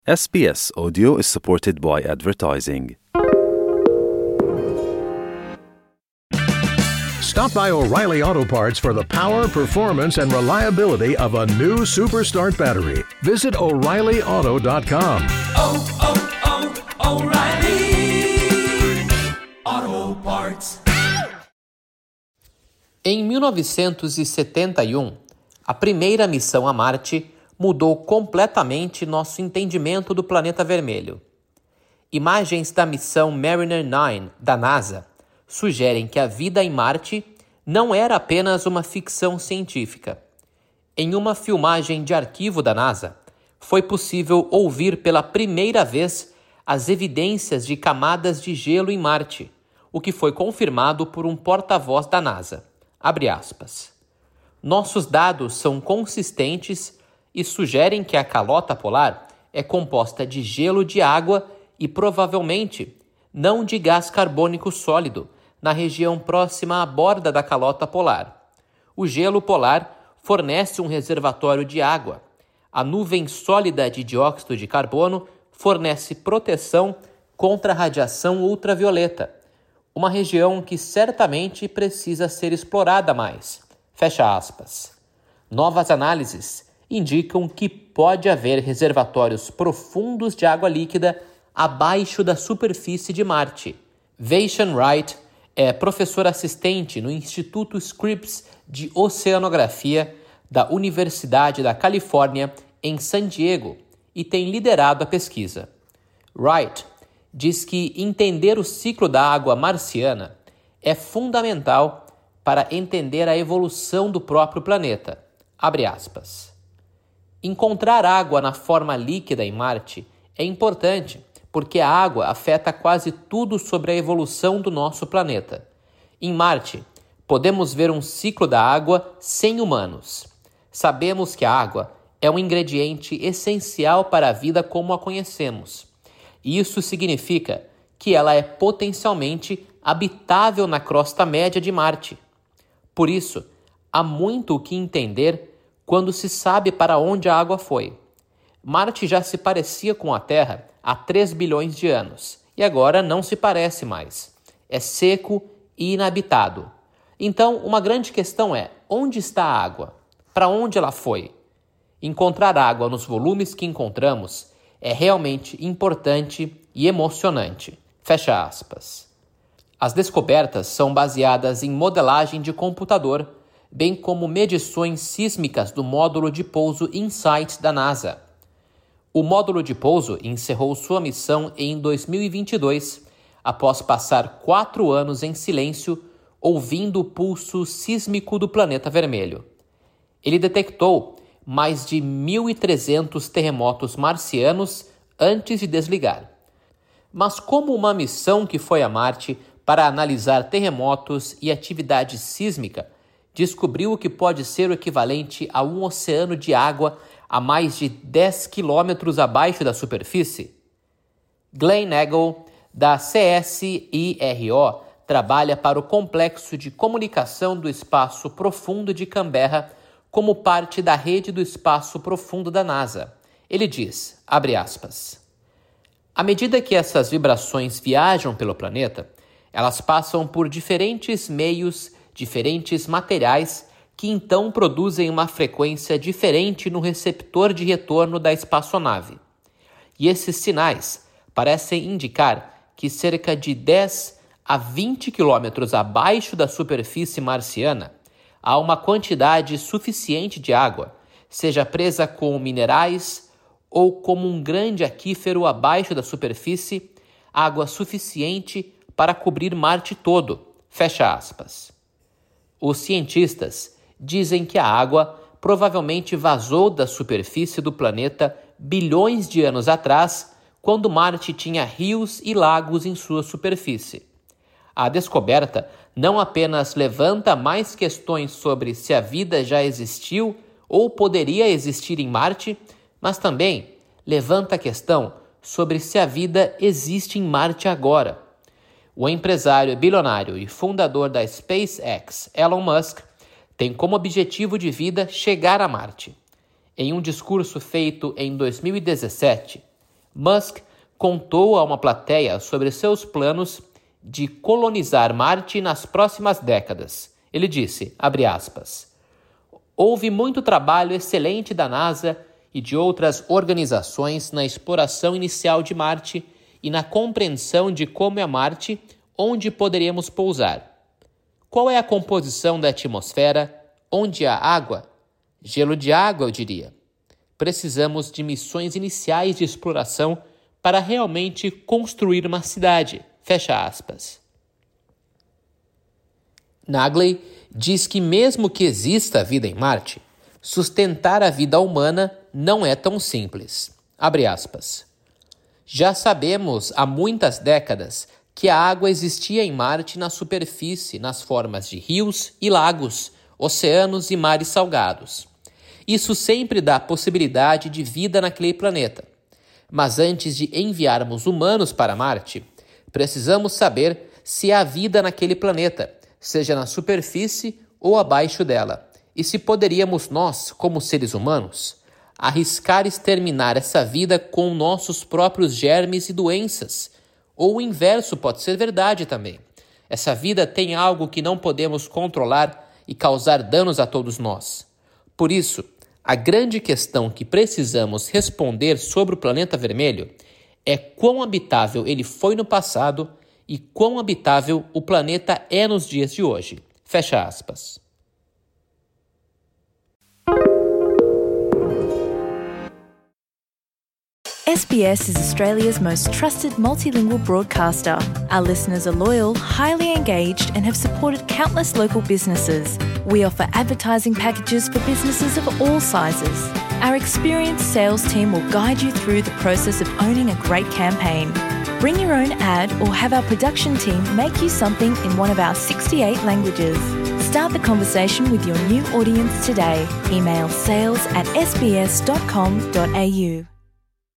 SBS Audio is supported by advertising. Stop by O'Reilly Auto Parts for the power, performance, and reliability of a new Superstart battery. Visit O'ReillyAuto.com. O'Reilly Auto Parts. Em 1971, a primeira missão a Marte mudou completamente nosso entendimento do planeta vermelho. Imagens da missão Mariner 9 da NASA sugerem que a vida em Marte não era apenas uma ficção científica. Em uma filmagem de arquivo da NASA, foi possível ouvir pela primeira vez as evidências de camadas de gelo em Marte, o que foi confirmado por um porta-voz da NASA. Abre aspas. Nossos dados são consistentes e sugerem que a calota polar é composta de gelo de água e provavelmente não de gás carbônico sólido na região próxima à borda da calota polar. O gelo polar fornece um reservatório de água. A nuvem sólida de dióxido de carbono fornece proteção contra a radiação ultravioleta, uma região que certamente precisa ser explorada mais. Fecha aspas. Novas análises indicam que pode haver reservatórios profundos de água líquida abaixo da superfície de Marte. Vaishon Wright é professor assistente no Instituto Scripps de Oceanografia da Universidade da Califórnia, em San Diego, e tem liderado a pesquisa. Wright diz que entender o ciclo da água marciana é fundamental para entender a evolução do próprio planeta. Abre aspas. Encontrar água na forma líquida em Marte é importante porque a água afeta quase tudo sobre a evolução do nosso planeta. Em Marte, podemos ver um ciclo da água sem humanos. Sabemos que a água é um ingrediente essencial para a vida como a conhecemos. E isso significa que ela é potencialmente habitável na crosta média de Marte. Por isso, há muito o que entender quando se sabe para onde a água foi. Marte já se parecia com a Terra há 3 bilhões de anos, e agora não se parece mais. É seco e inabitado. Então, uma grande questão é, onde está a água? Para onde ela foi? Encontrar água nos volumes que encontramos é realmente importante e emocionante. Fecha aspas. As descobertas são baseadas em modelagem de computador, bem como medições sísmicas do módulo de pouso InSight da NASA. O módulo de pouso encerrou sua missão em 2022, após passar 4 anos em silêncio, ouvindo o pulso sísmico do planeta vermelho. Ele detectou mais de 1.300 terremotos marcianos antes de desligar. Mas como uma missão que foi a Marte para analisar terremotos e atividade sísmica descobriu o que pode ser o equivalente a um oceano de água a mais de 10 quilômetros abaixo da superfície? Glenn Nagel, da CSIRO, trabalha para o Complexo de Comunicação do Espaço Profundo de Canberra como parte da rede do espaço profundo da NASA. Ele diz, abre aspas, à medida que essas vibrações viajam pelo planeta, elas passam por diferentes meios, diferentes materiais, que então produzem uma frequência diferente no receptor de retorno da espaçonave. E esses sinais parecem indicar que cerca de 10 a 20 quilômetros abaixo da superfície marciana há uma quantidade suficiente de água, seja presa com minerais ou como um grande aquífero abaixo da superfície, água suficiente para cobrir Marte todo. Fecha aspas. Os cientistas dizem que a água provavelmente vazou da superfície do planeta bilhões de anos atrás, quando Marte tinha rios e lagos em sua superfície. A descoberta não apenas levanta mais questões sobre se a vida já existiu ou poderia existir em Marte, mas também levanta a questão sobre se a vida existe em Marte agora. O empresário bilionário e fundador da SpaceX, Elon Musk, tem como objetivo de vida chegar a Marte. Em um discurso feito em 2017, Musk contou a uma plateia sobre seus planos de colonizar Marte nas próximas décadas. Ele disse, abre aspas, houve muito trabalho excelente da NASA e de outras organizações na exploração inicial de Marte e na compreensão de como é Marte, onde poderíamos pousar. Qual é a composição da atmosfera? Onde há água? Gelo de água, eu diria. Precisamos de missões iniciais de exploração para realmente construir uma cidade. Fecha aspas. Nagley diz que mesmo que exista vida em Marte, sustentar a vida humana não é tão simples. Abre aspas. Já sabemos há muitas décadas que a água existia em Marte na superfície, nas formas de rios e lagos, oceanos e mares salgados. Isso sempre dá possibilidade de vida naquele planeta. Mas antes de enviarmos humanos para Marte, precisamos saber se há vida naquele planeta, seja na superfície ou abaixo dela, e se poderíamos nós, como seres humanos, arriscar exterminar essa vida com nossos próprios germes e doenças. Ou o inverso pode ser verdade também. Essa vida tem algo que não podemos controlar e causar danos a todos nós. Por isso, a grande questão que precisamos responder sobre o planeta vermelho é quão habitável ele foi no passado e quão habitável o planeta é nos dias de hoje. Fecha aspas. SBS is Australia's most trusted multilingual broadcaster. Our listeners are loyal, highly engaged, and have supported countless local businesses. We offer advertising packages for businesses of all sizes. Our experienced sales team will guide you through the process of owning a great campaign. Bring your own ad or have our production team make you something in one of our 68 languages. Start the conversation with your new audience today. Email sales@sbs.com.au.